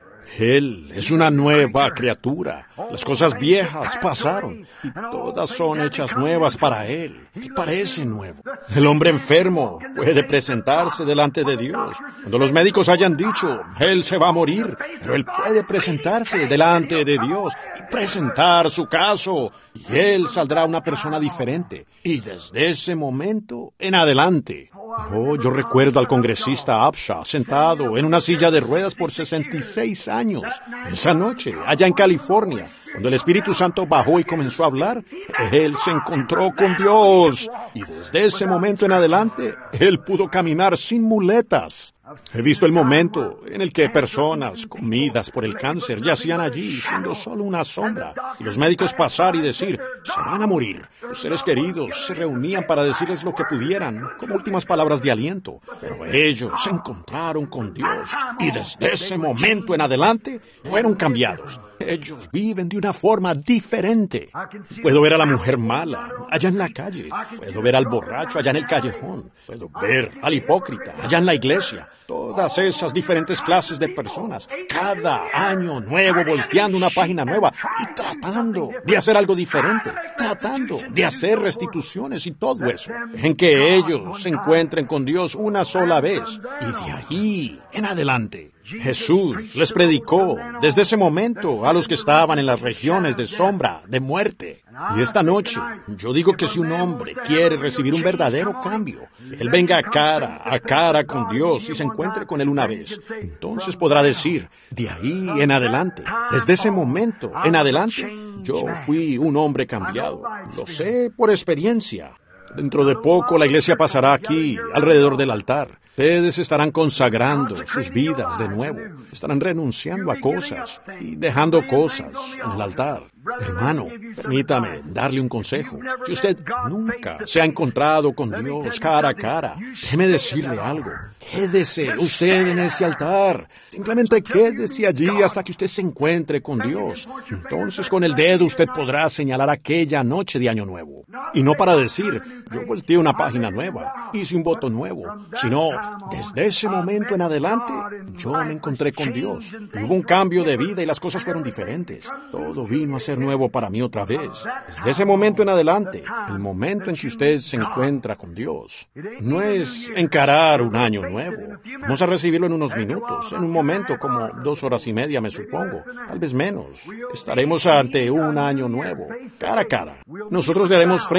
Él es una nueva criatura. Las cosas viejas pasaron y todas son hechas nuevas para Él. Y parece nuevo. El hombre enfermo puede presentarse delante de Dios. Cuando los médicos hayan dicho, Él se va a morir, pero Él puede presentarse delante de Dios y presentar su caso. Y Él saldrá una persona diferente. Y desde ese momento en adelante. Oh, yo recuerdo al congresista Upshaw sentado en una silla de ruedas por 66 años. Esa noche, allá en California, cuando el Espíritu Santo bajó y comenzó a hablar, él se encontró con Dios. Y desde ese momento en adelante, él pudo caminar sin muletas. He visto el momento en el que personas comidas por el cáncer yacían allí, siendo solo una sombra, y los médicos pasar y decir, se van a morir. Los seres queridos se reunían para decirles lo que pudieran, como últimas palabras de aliento, pero ellos se encontraron con Dios, y desde ese momento en adelante fueron cambiados. Ellos viven de una forma diferente. Puedo ver a la mujer mala allá en la calle. Puedo ver al borracho allá en el callejón. Puedo ver al hipócrita allá en la iglesia. Todas esas diferentes clases de personas. Cada año nuevo volteando una página nueva y tratando de hacer algo diferente. Tratando de hacer restituciones y todo eso. En que ellos se encuentren con Dios una sola vez. Y de ahí en adelante. Jesús les predicó desde ese momento a los que estaban en las regiones de sombra, de muerte. Y esta noche, yo digo que si un hombre quiere recibir un verdadero cambio, él venga cara a cara con Dios y se encuentre con Él una vez, entonces podrá decir, de ahí en adelante, desde ese momento en adelante, yo fui un hombre cambiado. Lo sé por experiencia. Dentro de poco la iglesia pasará aquí, alrededor del altar. Ustedes estarán consagrando sus vidas de nuevo. Estarán renunciando a cosas y dejando cosas en el altar. Hermano, permítame darle un consejo. Si usted nunca se ha encontrado con Dios cara a cara, déjeme decirle algo. Quédese usted en ese altar. Simplemente quédese allí hasta que usted se encuentre con Dios. Entonces con el dedo usted podrá señalar aquella noche de Año Nuevo. Y no para decir, yo volteé una página nueva, hice un voto nuevo, sino desde ese momento en adelante, yo me encontré con Dios. Y hubo un cambio de vida y las cosas fueron diferentes. Todo vino a ser nuevo para mí otra vez. Desde ese momento en adelante, el momento en que usted se encuentra con Dios, no es encarar un año nuevo. Vamos a recibirlo en unos minutos, en un momento, como 2 horas y media, me supongo, tal vez menos. Estaremos ante un año nuevo, cara a cara. Nosotros le haremos frente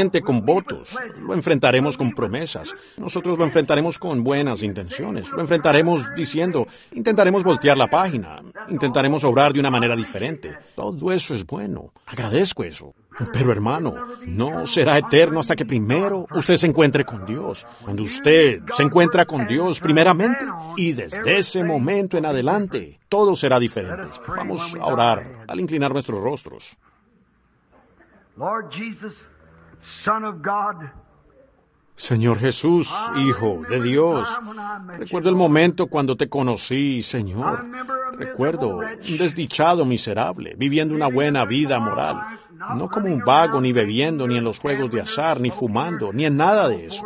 frente con votos, lo enfrentaremos con promesas, nosotros lo enfrentaremos con buenas intenciones, lo enfrentaremos diciendo, intentaremos voltear la página, intentaremos obrar de una manera diferente. Todo eso es bueno, agradezco eso. Pero hermano, no será eterno hasta que primero usted se encuentre con Dios. Cuando usted se encuentra con Dios primeramente, y desde ese momento en adelante, todo será diferente. Vamos a orar al inclinar nuestros rostros. Lord Jesus, Son of God, Señor Jesús, Hijo de Dios, recuerdo el momento cuando te conocí, Señor. Recuerdo un desdichado miserable, viviendo una buena vida moral, no como un vago, ni bebiendo, ni en los juegos de azar, ni fumando, ni en nada de eso.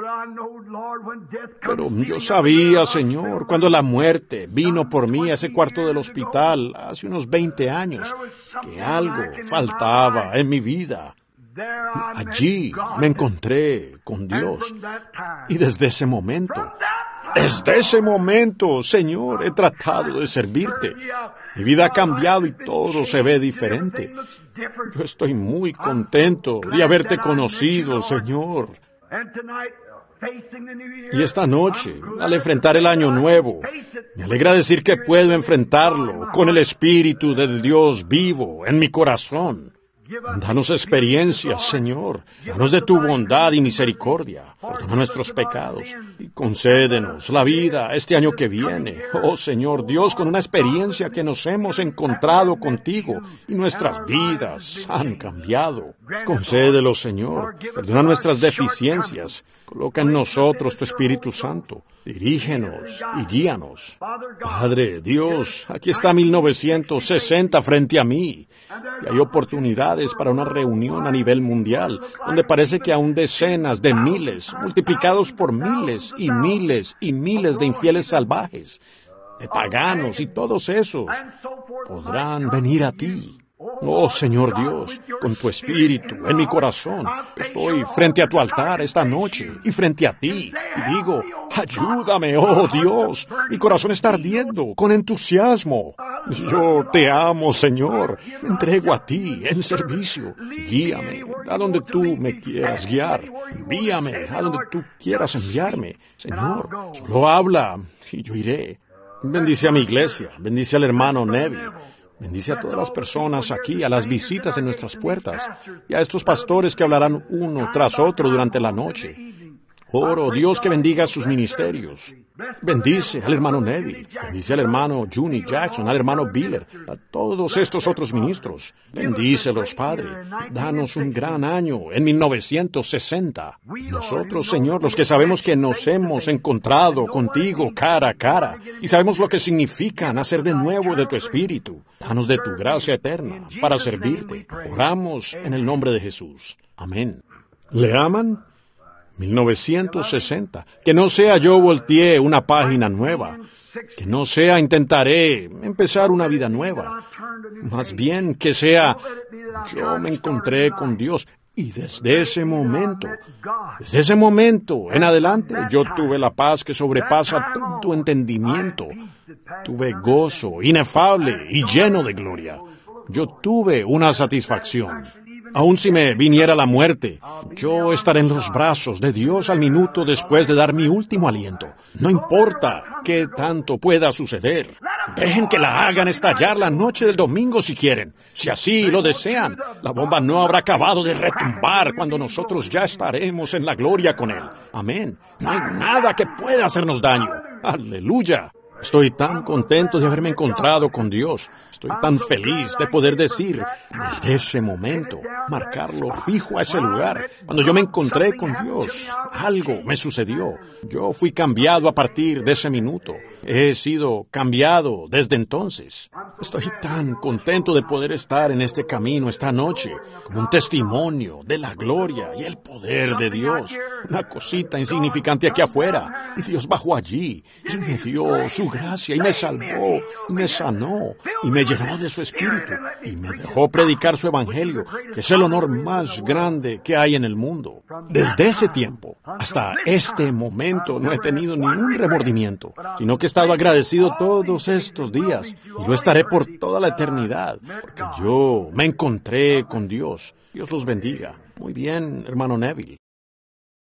Pero yo sabía, Señor, cuando la muerte vino por mí a ese cuarto del hospital hace unos 20 años, que algo faltaba en mi vida. Allí me encontré con Dios. Y desde ese momento, Señor, he tratado de servirte. Mi vida ha cambiado y todo se ve diferente. Yo estoy muy contento de haberte conocido, Señor. Y esta noche, al enfrentar el año nuevo, me alegra decir que puedo enfrentarlo con el Espíritu del Dios vivo en mi corazón. Danos experiencias, Señor. Danos de tu bondad y misericordia. Perdona nuestros pecados y concédenos la vida este año que viene. Oh, Señor Dios, con una experiencia que nos hemos encontrado contigo y nuestras vidas han cambiado. Concédelo, Señor. Perdona nuestras deficiencias. Coloca en nosotros tu Espíritu Santo. Dirígenos y guíanos. Padre, Dios, aquí está 1960 frente a mí. Y hay oportunidades para una reunión a nivel mundial, donde parece que aún decenas de miles, multiplicados por miles y miles y miles de infieles salvajes, de paganos y todos esos, podrán venir a ti. Oh, Señor Dios, con tu Espíritu en mi corazón, estoy frente a tu altar esta noche y frente a ti, y digo, ayúdame, oh Dios, mi corazón está ardiendo con entusiasmo. Yo te amo, Señor, me entrego a ti en servicio. Guíame a donde tú me quieras guiar, envíame a donde tú quieras enviarme. Señor, solo habla y yo iré. Bendice a mi iglesia, bendice al hermano Neville. Bendice a todas las personas aquí, a las visitas en nuestras puertas, y a estos pastores que hablarán uno tras otro durante la noche. Oro, Dios, que bendiga sus ministerios. Bendice al hermano Neville, bendice al hermano Juni Jackson, al hermano Biller, a todos estos otros ministros. Bendícelos, Padre. Danos un gran año en 1960. Nosotros, Señor, los que sabemos que nos hemos encontrado contigo cara a cara y sabemos lo que significa nacer de nuevo de tu Espíritu. Danos de tu gracia eterna para servirte. Oramos en el nombre de Jesús. Amén. ¿Le aman? 1960. Que no sea yo volteé una página nueva. Que no sea intentaré empezar una vida nueva. Más bien que sea yo me encontré con Dios. Y desde ese momento en adelante, yo tuve la paz que sobrepasa todo entendimiento. Tuve gozo inefable y lleno de gloria. Yo tuve una satisfacción. Aun si me viniera la muerte, yo estaré en los brazos de Dios al minuto después de dar mi último aliento. No importa qué tanto pueda suceder. Dejen que la hagan estallar la noche del domingo si quieren. Si así lo desean, la bomba no habrá acabado de retumbar cuando nosotros ya estaremos en la gloria con Él. Amén. No hay nada que pueda hacernos daño. Aleluya. Estoy tan contento de haberme encontrado con Dios. Estoy tan feliz de poder decir, desde ese momento, marcarlo fijo a ese lugar. Cuando yo me encontré con Dios, algo me sucedió. Yo fui cambiado a partir de ese minuto. He sido cambiado desde entonces. Estoy tan contento de poder estar en este camino esta noche, como un testimonio de la gloria y el poder de Dios. Una cosita insignificante aquí afuera, y Dios bajó allí y me dio su gracia y me salvó y me sanó y me llenó de su Espíritu y me dejó predicar su Evangelio, que es el honor más grande que hay en el mundo. Desde ese tiempo hasta este momento no he tenido ningún remordimiento, sino que he estado agradecido todos estos días y lo estaré por toda la eternidad, porque yo me encontré con Dios. Dios los bendiga. Muy bien, hermano Neville.